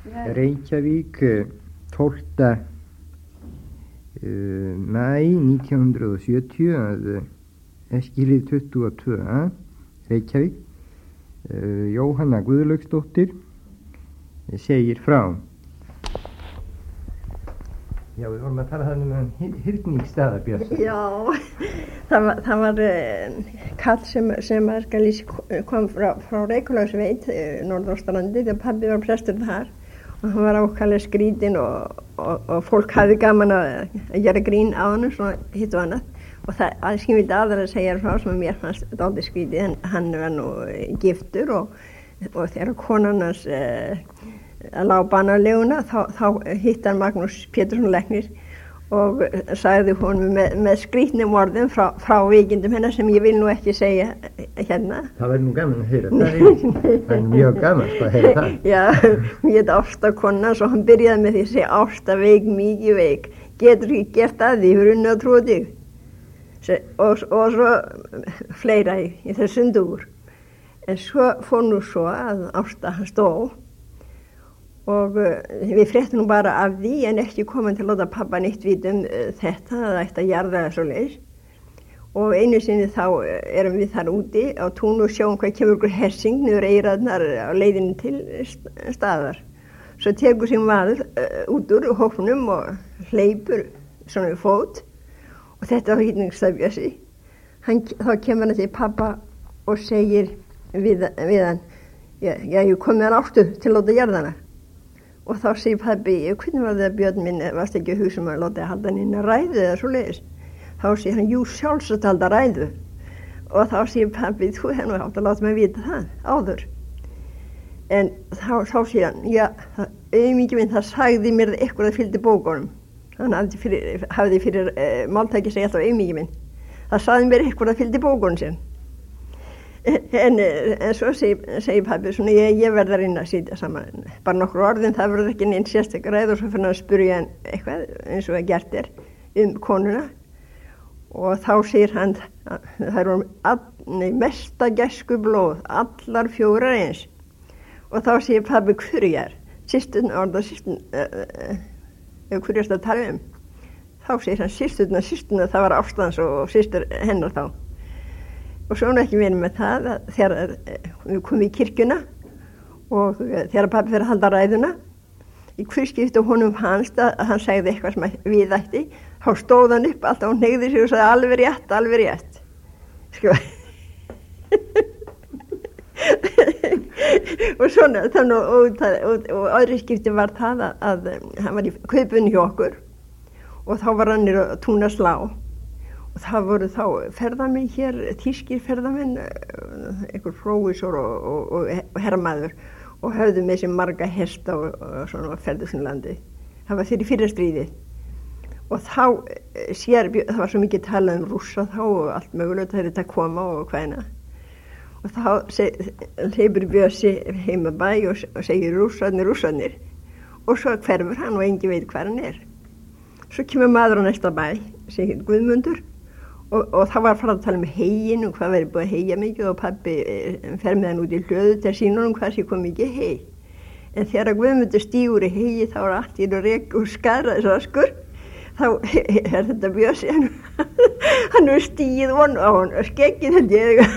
Reykjavík 12. Mæ 1970 að Eskilið 22 Reykjavík. Jóhanna Guðlaugsdóttir segir frá. Já, við vorum að tala þannig um hyrningsstaðabjössa. Já, það var kall sem kom frá Reykhólasveit, Norðausturlandi, þegar pabbi var prestur þar og hann var ákaflega skrítinn og fólk hafði gaman að gera grín á hann, svona hitt og annað. Og það aðeins ég vildi aðra að segja frá sem að mér fannst dálítið skrítið, en hann var nú giftur og þegar konan hans lá banaleguna þá hitti hann Magnús Pétursson læknir og sagði honum með skrýtnum orðum frá veikindum hennar sem ég vil nú ekki segja hérna. Það verður nú gaman að heyra það. Það er mjög gaman að heyra það. Já, ég heit Ásta kona, svo hann byrjaði með því að segja Ásta veik, mikið veik, getur ekki gert að því, fyrir unni að trúa þig. Og svo fleira í þessum dúr. En svo fór nú svo að Ásta hann stó og við fréttum nú bara af því en ekki komin til að láta pappa neitt vita þetta, það ætti að jarða það svoleiðis. Og einu sinni þá erum við þar úti á tún og sjáum hvað kemur ykkur hersing niður eyrarnar á leiðinni til staðar. Svo tekur sig maður út úr hópnum og hleypur svona við fót og þetta var hyrningsstaðabjössi. Þá kemur hann til pappa og segir við hann, ég kom með hann Ástu til að láta jarða hana. Og þá segir pabbi, hvernig var það Björn minn, varst ekki að hugsa að láta halda hann inn að ræðu eða svoleiðis? Þá segir hann, jú sjálfsagt halda ræðu. Og þá segir pabbi, þú hefði nú átt að láta mig vita það áður. En þá segir hann, já, auðmikið minn, það sagði mér eitthvað að fylgdi bókunum. Hann hafði fyrir máltæki segja alltaf auðmikið minn. Það sagði mér eitthvað að fylgdi bókunum sinn. En svo segir pabbi svona, ég verð að reyna að sitja saman bara nokkur orðin, það verður ekki neins sérstaklega ræð og svo fyrir hann að spyrja hann eitthvað eins og að gert konuna og þá segir hann það eru mesta gæsku blóð, allar fjórar eins og þá segir pabbi hverjar, systurna hverjast að tala þá segir hann systurna, það var Ástans og systur hennar þá. Og svo ekki verið með það að þegar við komum í kirkjuna og þegar pabbi fyrir að halda ræðuna í hvurskipti honum fannst að hann segði eitthvað sem við ætti þá stóð hann upp alltaf og hneigði sig og sagði alveg rétt sko og svona og öðru skipti var það að hann var í kaupunni hjá okkur og þá var hann að túna slá. Og það voru þá ferðamenn hér, þýskir ferðamenn, einhver prófessor og herramaður og höfðu með sér marga hesta og svona ferðu svona landi. Það var fyrir fyrra stríðið. Og þá það var svo mikið talað Rússa þá og allt mögulegt að þetta koma og hvaðina. Og þá hleypur Bjössi heima bæ og segir Rússarnir. Og svo hverfur hann og engin veit hvað hann Svo kemur maður á næsta bæ, segir Guðmundur. Og það var að fara að tala hegin og hvað verið búið að hegja mikið og pabbi fer með hann út í hlöðu til sínunum hvað sé kom mikið heg. En þegar Guðmundur stígur í hegi þá allt í rek og skaraðis askur. Þá þetta Bjössi, hann stígið von á hann og skeggið þetta ég.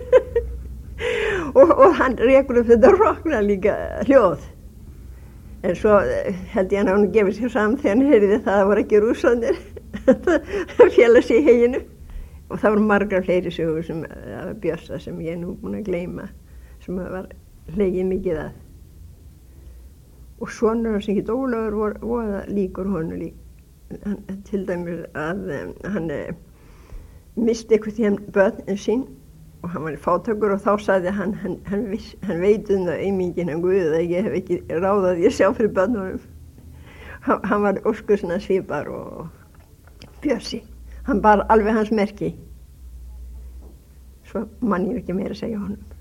og hann rekur upp þetta rokna líka hljóð. En svo held ég hann gefið sér saman þegar hann heyrði það var ekki Rússarnir. Það félast í heginu. Og það voru margar fleiri sögur sem Bjössa sem ég nú búin að gleyma sem var hlegið mikið að. Og sonur hans ekki Ólafur voða líkur honum til dæmis að hann misti eitthvað því hann börn sín og hann var fátækur og þá sagði hann veit það einmingin hann Guð að ég hef ekki ráðað ég sjá fyrir börnunum. Hann var óskursna svipar og Bjössi. Hann bar alveg hans merki. Svo man ég ekki meira að segja honum.